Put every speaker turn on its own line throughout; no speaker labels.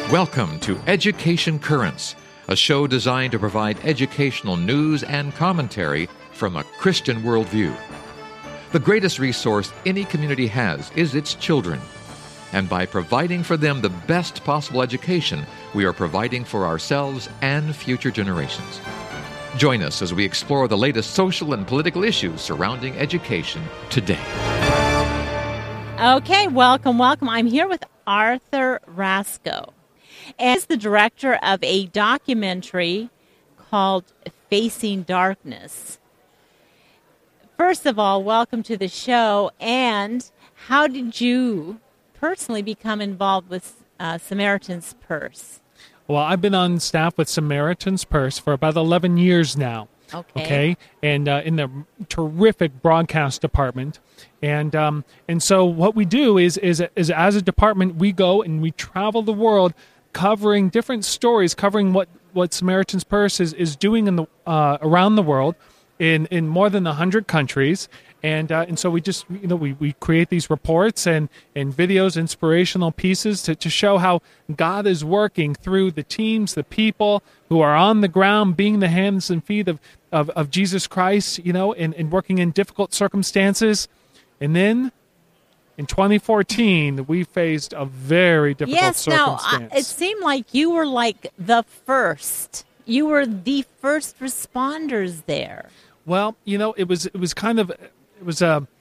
Welcome to Education Currents, a show designed to provide educational news and commentary from a Christian worldview. The greatest resource any community has is its children. And by providing for them the best possible education, we are providing for ourselves and future generations. Join us as we explore the latest social and political issues surrounding education today.
Okay, welcome. I'm here with Arthur Rasco. As the director of a documentary called Facing Darkness. First of all, welcome to the show. And how did you personally become involved with Samaritan's Purse?
Well, I've been on staff with Samaritan's Purse for about 11 years now. Okay, and in the terrific broadcast department, and so what we do is as a department, we go and we travel the world, covering different stories, covering what Samaritan's Purse is doing in the around the world, in more than 100 countries. And so we just, we create these reports and videos, inspirational pieces to show how God is working through the teams, the people who are on the ground, being the hands and feet of Jesus Christ, and working in difficult circumstances. And then in 2014, we faced a very difficult circumstance.
Now, it seemed like you were like the first. You were the first responders there.
Well, it was kind of... It was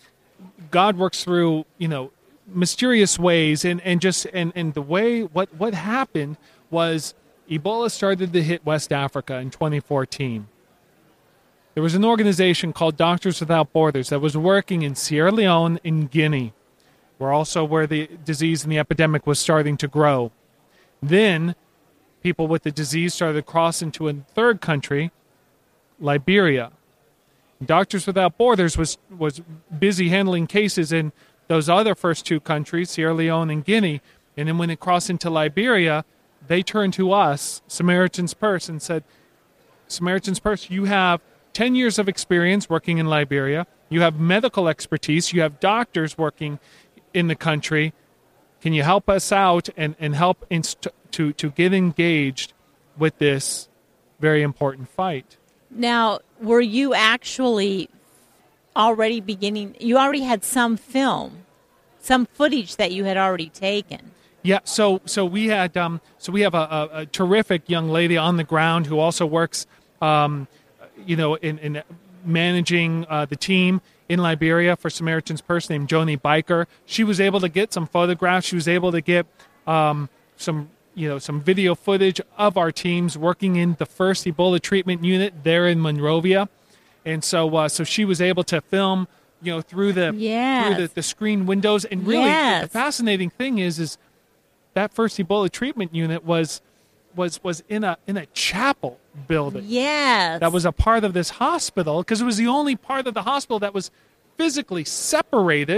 God works through mysterious ways, and the way what happened was Ebola started to hit West Africa in 2014. There was an organization called Doctors Without Borders that was working in Sierra Leone and Guinea, where the disease and the epidemic was starting to grow. Then people with the disease started to cross into a third country, Liberia. Doctors Without Borders was busy handling cases in those other first two countries, Sierra Leone and Guinea. And then when it crossed into Liberia, they turned to us, Samaritan's Purse, and said, Samaritan's Purse, you have 10 years of experience working in Liberia. You have medical expertise. You have doctors working in the country. Can you help us out and help to get engaged with this very important fight?
Now, were you actually already you already had some film, some footage that you had already taken?
Yeah, so we had we have a terrific young lady on the ground who also works in managing the team in Liberia for Samaritan's Purse, named Joni Biker. She was able to get some photographs. She was able to get some video footage of our teams working in the first Ebola treatment unit there in Monrovia. And so she was able to film, through the screen windows. And really, the fascinating thing is that first Ebola treatment unit was in a chapel building.
Yes.
That was a part of this hospital, because it was the only part of the hospital that was physically separated,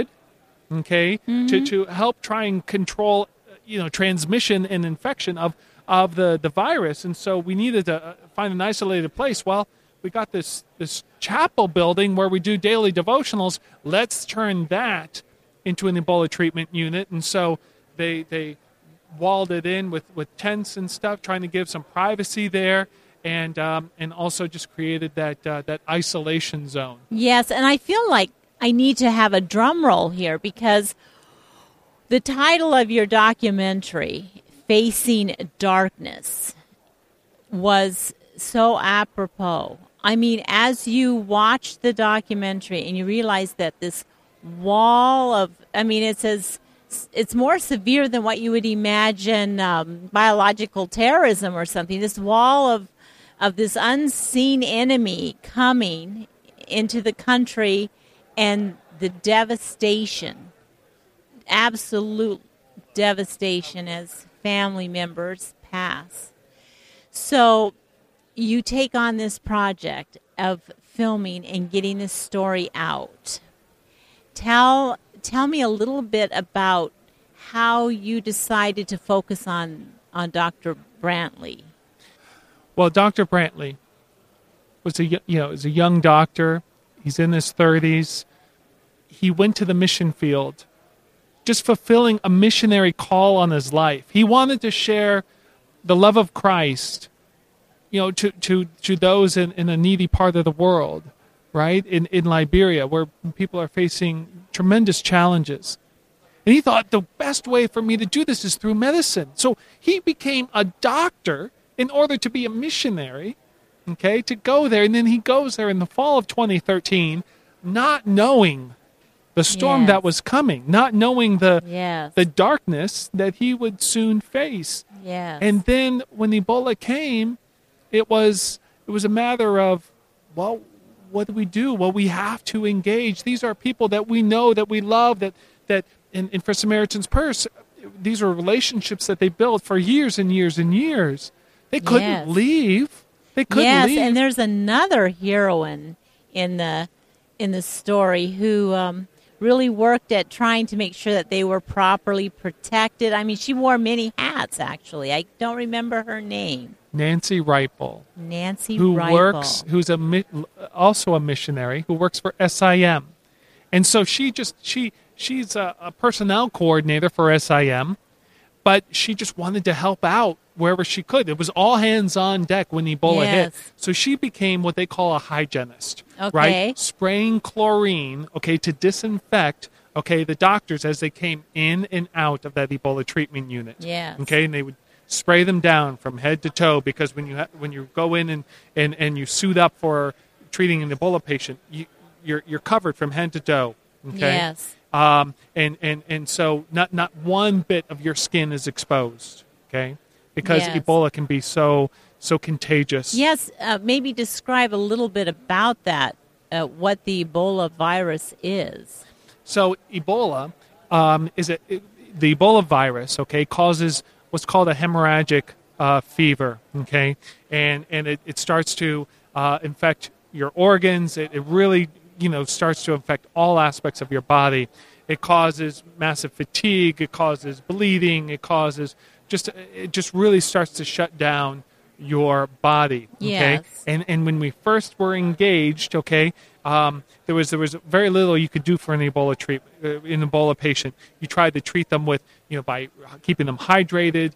to help try and control transmission and infection of the virus. And so we needed to find an isolated place. Well, we got this chapel building where we do daily devotionals. Let's turn that into an Ebola treatment unit. And so they walled it in with tents and stuff, trying to give some privacy there, and also just created that isolation zone.
Yes, and I feel like I need to have a drum roll here, because the title of your documentary, Facing Darkness, was so apropos. I mean, as you watch the documentary and you realize that this wall of, it's more severe than what you would imagine biological terrorism or something. This wall of this unseen enemy coming into the country, and the devastation, absolute devastation as family members pass. So you take on this project of filming and getting this story out. Tell me a little bit about how you decided to focus on Dr. Brantley.
Well, Dr. Brantley was a young doctor. He's in his 30s. He went to the mission field, just fulfilling a missionary call on his life. He wanted to share the love of Christ, to those in a needy part of the world, right? In Liberia, where people are facing tremendous challenges. And he thought the best way for me to do this is through medicine. So he became a doctor in order to be a missionary, okay, to go there. And then he goes there in the fall of 2013, not knowing the storm that was coming, not knowing the darkness that he would soon face.
Yes.
And then when Ebola came, it was a matter of, well, what do we do? Well, we have to engage. These are people that we know, that we love, that and for Samaritan's Purse, these are relationships that they built for years and years and years. They couldn't leave. They couldn't leave.
Yes, and there's another heroine in the story who really worked at trying to make sure that they were properly protected. I mean, she wore many hats, actually. I don't remember her name.
Nancy Ripple. Who's also a missionary, who works for SIM. And so she's a personnel coordinator for SIM, but she just wanted to help out wherever she could. It was all hands on deck when Ebola hit. So she became what they call a hygienist, right? Spraying chlorine, to disinfect, the doctors as they came in and out of that Ebola treatment unit.
Yes.
Okay, and they would spray them down from head to toe, because when you go in and you suit up for treating an Ebola patient, you're covered from head to toe. Okay.
Yes.
And so not one bit of your skin is exposed. Okay. Because Ebola can be so contagious.
Yes. Maybe describe a little bit about that. What the Ebola virus is. So
Ebola the Ebola virus. Causes what's called a hemorrhagic fever, and it starts to infect your organs. It really, starts to infect all aspects of your body. It causes massive fatigue. It causes bleeding. It causes it just really starts to shut down your body.
Yes.
And when we first were engaged, there was very little you could do for an Ebola treatment, an Ebola patient. You tried to treat them with, by keeping them hydrated.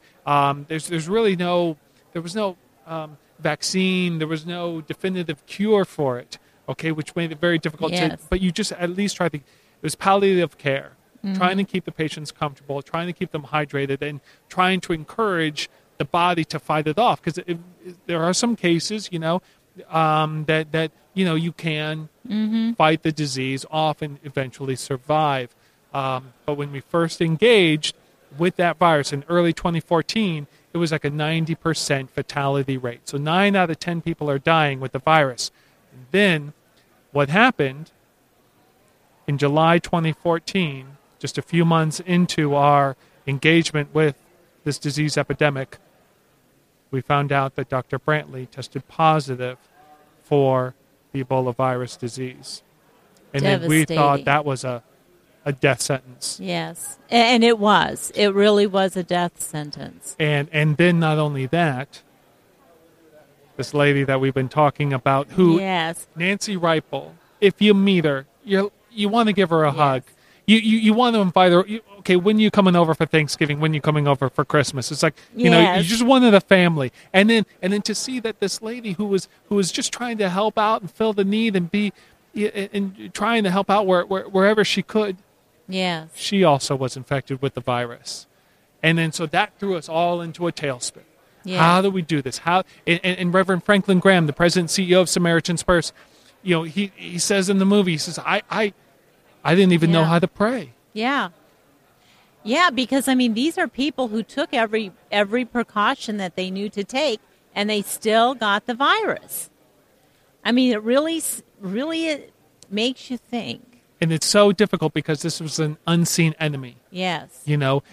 There was no vaccine. There was no definitive cure for it. Which made it very difficult but you just at least tried to. It was palliative care, trying to keep the patients comfortable, trying to keep them hydrated, and trying to encourage the body to fight it off. Because there are some cases, that you can fight the disease off and eventually survive. But when we first engaged with that virus in early 2014, it was like a 90% fatality rate. So 9 out of 10 people are dying with the virus. And then what happened in July 2014, just a few months into our engagement with this disease epidemic, we found out that Dr. Brantley tested positive for the Ebola virus disease. And then we thought that was a death sentence.
Yes, and it was. It really was a death sentence.
And then not only that, this lady that we've been talking about, who Nancy Ripple, if you meet her, you want to give her a hug. You want to invite her. When you coming over for Thanksgiving? When you coming over for Christmas? It's like you just wanted a family, and then to see that this lady who was just trying to help out and fill the need and be and trying to help out wherever she could.
Yes,
she also was infected with the virus, and then so that threw us all into a tailspin. Yeah. How do we do this? How? And Reverend Franklin Graham, the president and CEO of Samaritan's Purse, he says in the movie, he says, I didn't even know how to pray.
Yeah. Yeah, because, these are people who took every precaution that they knew to take, and they still got the virus. It really it makes you think.
And it's so difficult because this was an unseen enemy.
Yes.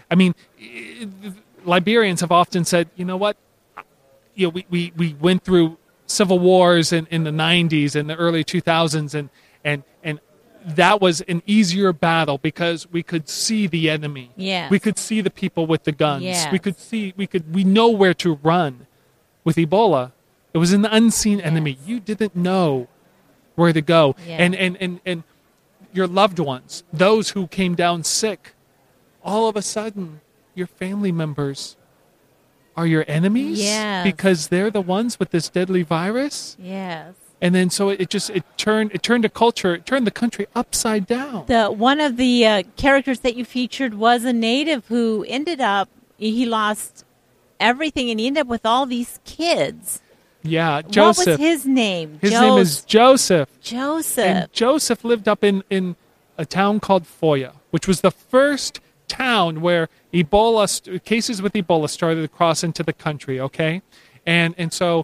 Liberians have often said, you know what? We went through civil wars in the 90s and the early 2000s, and that was an easier battle because we could see the enemy.
Yes.
We could see the people with the guns.
Yes.
We know where to run. With Ebola, it was an unseen enemy. You didn't know where to go.
Yes.
And your loved ones, those who came down sick, all of a sudden your family members are your enemies.
Yes.
Because they're the ones with this deadly virus.
Yes.
And then so it turned a culture, it turned the country upside down.
One of the characters that you featured was a native who ended up, he lost everything and he ended up with all these kids.
Yeah, Joseph.
What was his name?
His name is Joseph.
Joseph.
And Joseph lived up in a town called Foya, which was the first town where cases with Ebola started to cross into the country, okay? And so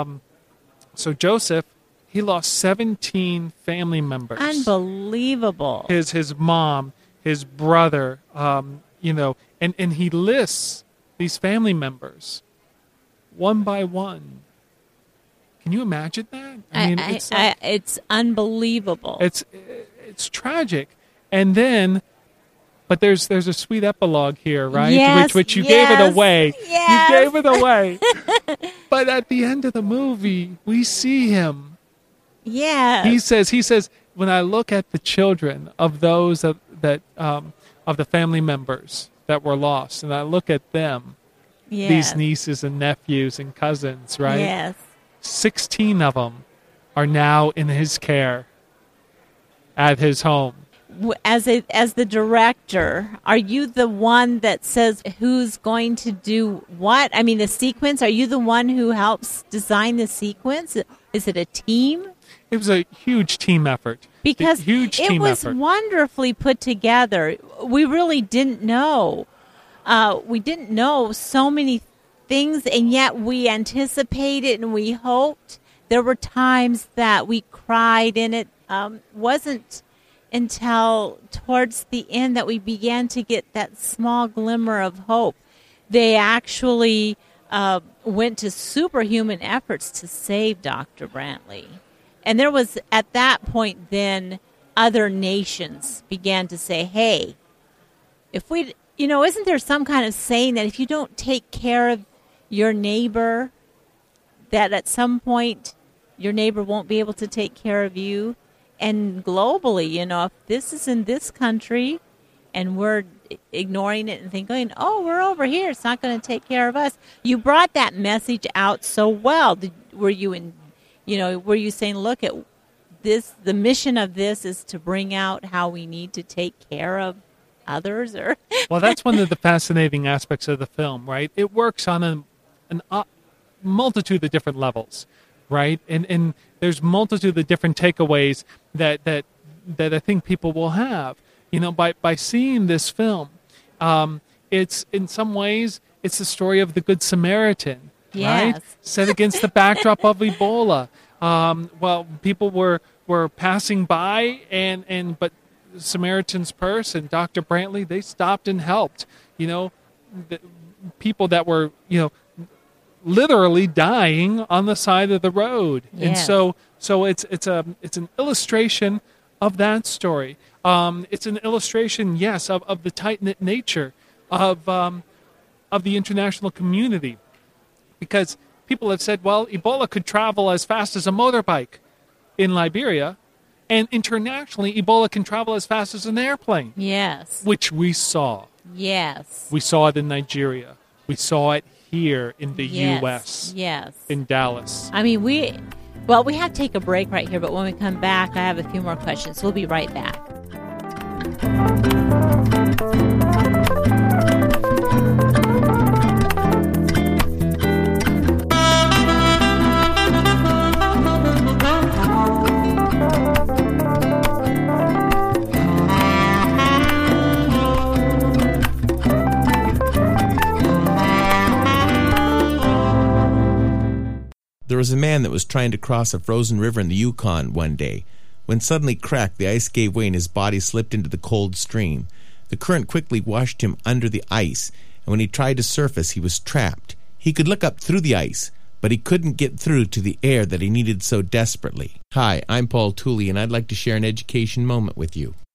Joseph, he lost 17 family members.
Unbelievable.
His mom, his brother, and he lists these family members one by one. Can you imagine that?
It's unbelievable.
It's tragic. And then, but there's a sweet epilogue here, right?
Yes,
which you gave it away.
Yes.
You gave it away. But at the end of the movie, we see him.
Yeah.
He says, when I look at the children of those of the family members that were lost, and I look at them, these nieces and nephews and cousins, right?
Yes.
16 of them are now in his care at his home.
As the director, are you the one that says who's going to do what? I mean, the sequence, are you the one who helps design the sequence? Is it a team?
It was a huge team effort.
Because it was wonderfully put together. We really didn't know. We didn't know so many things, and yet we anticipated and we hoped. There were times that we cried, and it wasn't until towards the end that we began to get that small glimmer of hope. They actually went to superhuman efforts to save Dr. Brantley. And there was, at that point then, other nations began to say, hey, if we, isn't there some kind of saying that if you don't take care of your neighbor, that at some point your neighbor won't be able to take care of you? And globally, if this is in this country and we're ignoring it and thinking, oh, we're over here, it's not going to take care of us. You brought that message out so well. Were you saying, look at this, the mission of this is to bring out how we need to take care of others? Or
Well, that's one of the fascinating aspects of the film, right? It works on a multitude of different levels, right? And there's multitude of different takeaways that I think people will have, by seeing this film. It's in some ways it's the story of the Good Samaritan,
yes.
right? Set against the backdrop of Ebola. People were passing by, but Samaritan's Purse and Dr. Brantley, they stopped and helped. The people that were literally dying on the side of the road.
Yes.
And so it's an illustration of that story. It's an illustration, yes, of the tight-knit nature of the international community, because people have said, well, Ebola could travel as fast as a motorbike in Liberia, and internationally, Ebola can travel as fast as an airplane.
Yes.
Which we saw.
Yes.
We saw it in Nigeria. We saw it here in the U.S.
Yes.
In Dallas.
I mean, we have to take a break right here, but when we come back, I have a few more questions. We'll be right back.
There was a man that was trying to cross a frozen river in the Yukon one day. When suddenly cracked, the ice gave way and his body slipped into the cold stream. The current quickly washed him under the ice, and when he tried to surface, he was trapped. He could look up through the ice, but he couldn't get through to the air that he needed so desperately. Hi, I'm Paul Tooley, and I'd like to share an education moment with you.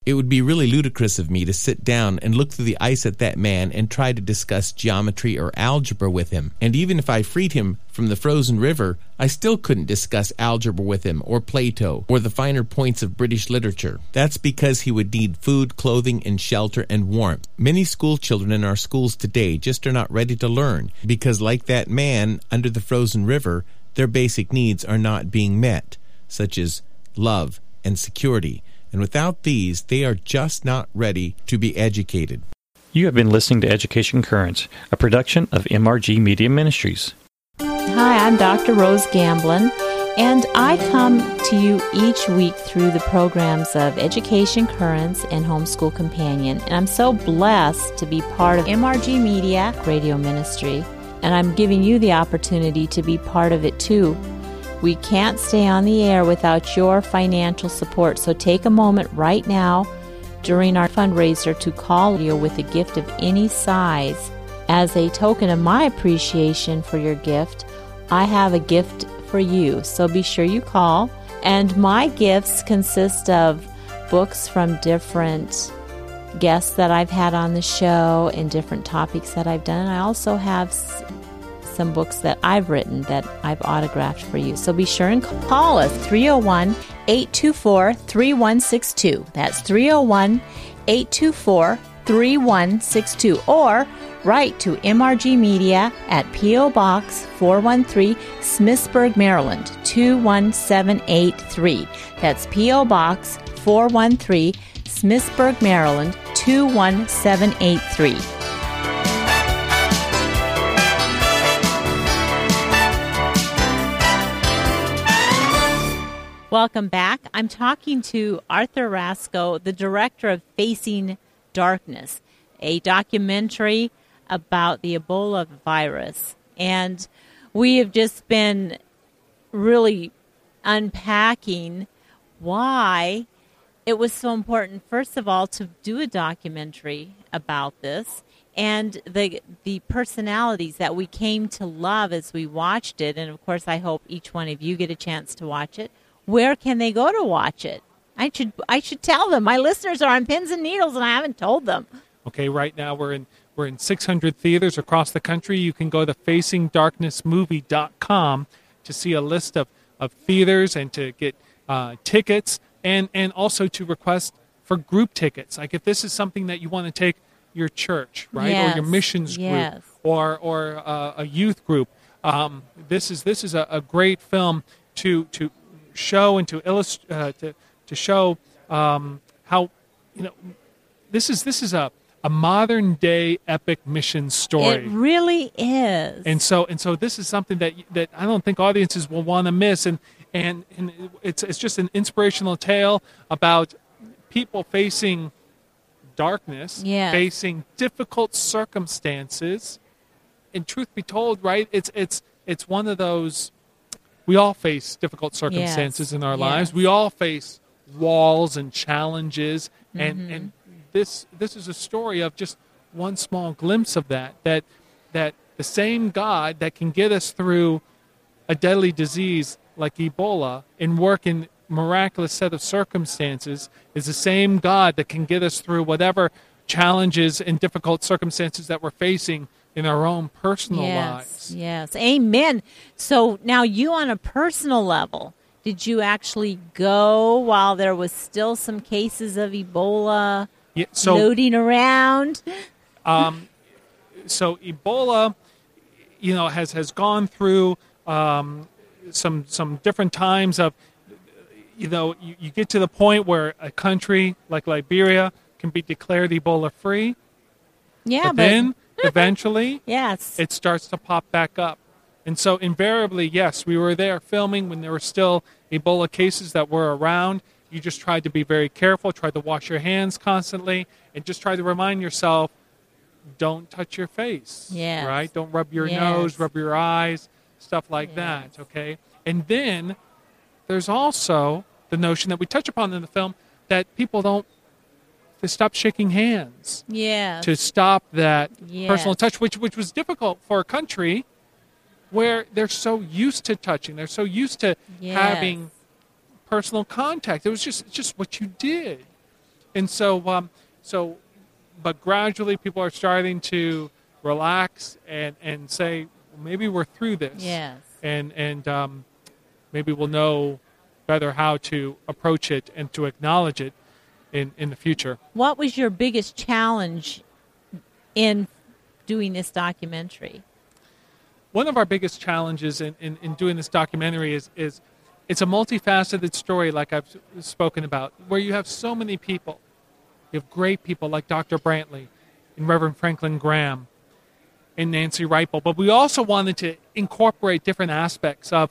It would be really ludicrous of me to sit down and look through the ice at that man and try to discuss geometry or algebra with him. And even if I freed him from the frozen river, I still couldn't discuss algebra with him, or Plato, or the finer points of British literature. That's because he would need food, clothing, and shelter and warmth. Many school children in our schools today just are not ready to learn, because like that man under the frozen river, their basic needs are not being met, such as love and security. And without these, they are just not ready to be educated.
You have been listening to Education Currents, a production of MRG Media Ministries.
Hi, I'm Dr. Rose Gamblin, and I come to you each week through the programs of Education Currents and Homeschool Companion. And I'm so blessed to be part of MRG Media Radio Ministry, and I'm giving you the opportunity to be part of it too. We can't stay on the air without your financial support, so take a moment right now during our fundraiser to call you with a gift of any size. As a token of my appreciation for your gift, I have a gift for you, so be sure you call. And my gifts consist of books from different guests that I've had on the show and different topics that I've done. I also have some books that I've written that I've autographed for you. So be sure and call us, 301-824-3162. That's 301-824-3162. Or write to MRG Media at P.O. Box 413, Smithsburg, Maryland, 21783. That's P.O. Box 413, Smithsburg, Maryland, 21783. Welcome back. I'm talking to Arthur Rasco, the director of Facing Darkness, a documentary about the Ebola virus. And we have just been really unpacking why it was so important, first of all, to do a documentary about this, and the personalities that we came to love as we watched it. And, of course, I hope each one of you get a chance to watch it. Where can they go to watch it? I should tell them. My listeners are on pins and needles, and I haven't told them.
Okay, right now we're in 600 theaters across the country. You can go to facingdarknessmovie.com to see a list of theaters and to get tickets and also to request for group tickets. Like if this is something that you want to take your church, right,
yes,
or your missions group, or a youth group, this is a great film to show and to illustrate to show how this is a modern day epic mission story.
It really is.
And so this is something that I don't think audiences will want to miss, and it's just an inspirational tale about people facing darkness, facing difficult circumstances. And truth be told, right, it's one of those. We all face difficult circumstances in our lives. We all face walls and challenges, and this is a story of just one small glimpse of that the same God that can get us through a deadly disease like Ebola and work in miraculous set of circumstances is the same God that can get us through whatever challenges and difficult circumstances that we're facing in our own personal lives.
Yes, amen. So now you on a personal level, did you actually go while there was still some cases of Ebola floating around?
So Ebola, has gone through some different times of, you get to the point where a country like Liberia can be declared Ebola free.
Yeah,
but then eventually,
yes,
it starts to pop back up. And so invariably, yes, we were there filming when there were still Ebola cases that were around. You just tried to be very careful, tried to wash your hands constantly, and just try to remind yourself, don't touch your face, right? Don't rub your nose, rub your eyes, stuff like that, okay? And then there's also the notion that we touch upon in the film that people to stop shaking hands. To stop that personal touch, which was difficult for a country where they're so used to touching. They're so used to having personal contact. It was just what you did. And so, but gradually people are starting to relax and say, well, maybe we're through this.
Yes.
And maybe we'll know better how to approach it and to acknowledge it in the future.
What was your biggest challenge in doing this documentary?
One of our biggest challenges in doing this documentary is it's a multifaceted story, like I've spoken about, where you have so many people. You have great people like Dr. Brantley and Reverend Franklin Graham and Nancy Reipel. But we also wanted to incorporate different aspects of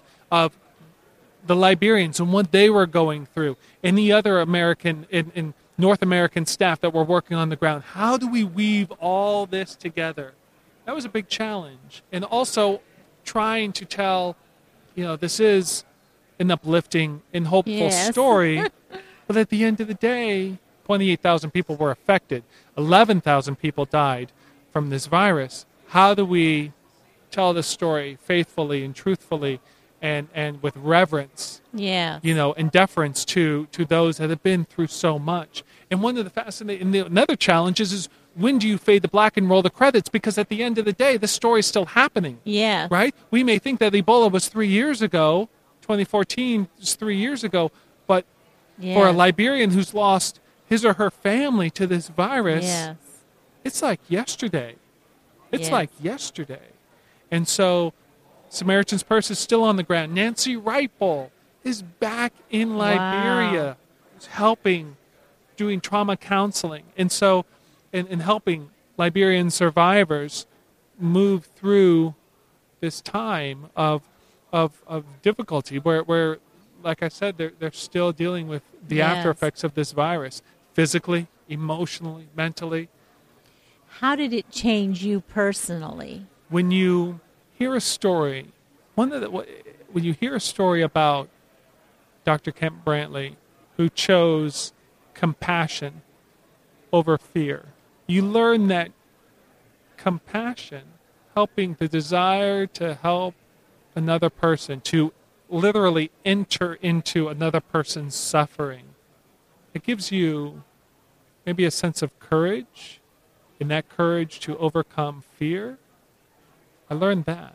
the Liberians and what they were going through, and the other American and North American staff that were working on the ground. How do we weave all this together? That was a big challenge. And also trying to tell, this is an uplifting and hopeful story, but at the end of the day, 28,000 people were affected. 11,000 people died from this virus. How do we tell this story faithfully and truthfully and with reverence, and deference to those that have been through so much? And one of the fascinating, another challenge is when do you fade to black and roll the credits? Because at the end of the day, the story's still happening.
Yeah.
Right? We may think that Ebola was 3 years ago, 2014 was 3 years ago, but for a Liberian who's lost his or her family to this virus, it's like yesterday. It's like yesterday. And so Samaritan's Purse is still on the ground. Nancy Reipel is back in Liberia, helping, doing trauma counseling. And so, and helping Liberian survivors move through this time of difficulty where, like I said, they're still dealing with the after effects of this virus, physically, emotionally, mentally.
How did it change you personally?
When you hear a story, when you hear a story about Dr. Kent Brantley, who chose compassion over fear, you learn that compassion, helping the desire to help another person, to literally enter into another person's suffering, it gives you maybe a sense of courage, and that courage to overcome fear. I learned that.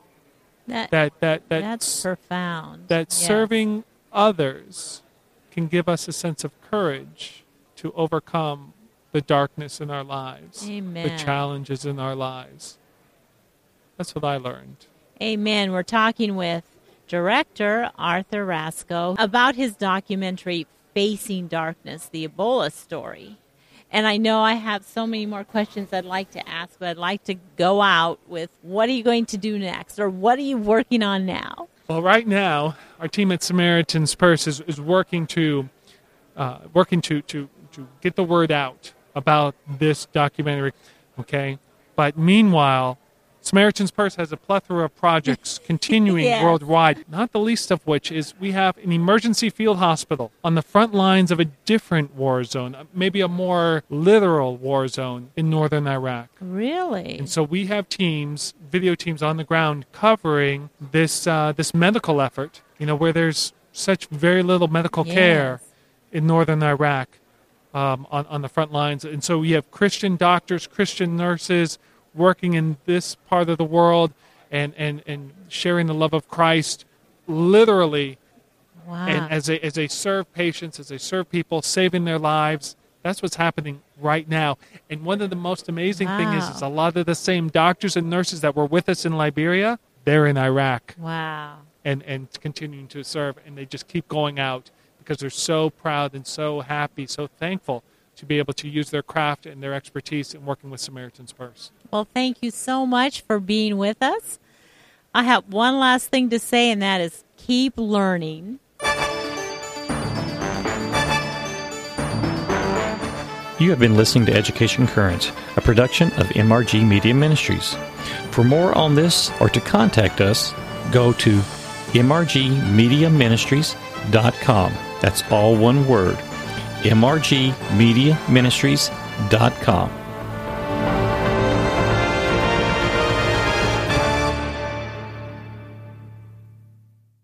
That's profound.
That serving others can give us a sense of courage to overcome the darkness in our lives,
Amen.
The challenges in our lives. That's what I learned.
Amen. We're talking with director Arthur Rasco about his documentary, Facing Darkness, the Ebola story. And I know I have so many more questions I'd like to ask, but I'd like to go out with, what are you going to do next? Or what are you working on now?
Well, right now, our team at Samaritan's Purse is working to get the word out about this documentary, okay? But meanwhile, Samaritan's Purse has a plethora of projects continuing worldwide, not the least of which is we have an emergency field hospital on the front lines of a different war zone, maybe a more literal war zone in northern Iraq.
Really?
And so we have teams, video teams on the ground covering this medical effort, where there's such very little medical care in northern Iraq on the front lines. And so we have Christian doctors, Christian nurses, working in this part of the world and sharing the love of Christ literally.
Wow.
And as they serve patients, as they serve people, saving their lives. That's what's happening right now. And one of the most amazing things is a lot of the same doctors and nurses that were with us in Liberia, they're in Iraq.
Wow.
And continuing to serve. And they just keep going out because they're so proud and so happy, so thankful to be able to use their craft and their expertise in working with Samaritan's Purse.
Well, thank you so much for being with us. I have one last thing to say, and that is keep learning.
You have been listening to Education Currents, a production of MRG Media Ministries. For more on this or to contact us, go to mrgmediaministries.com. That's all one word. mrgmediaministries.com.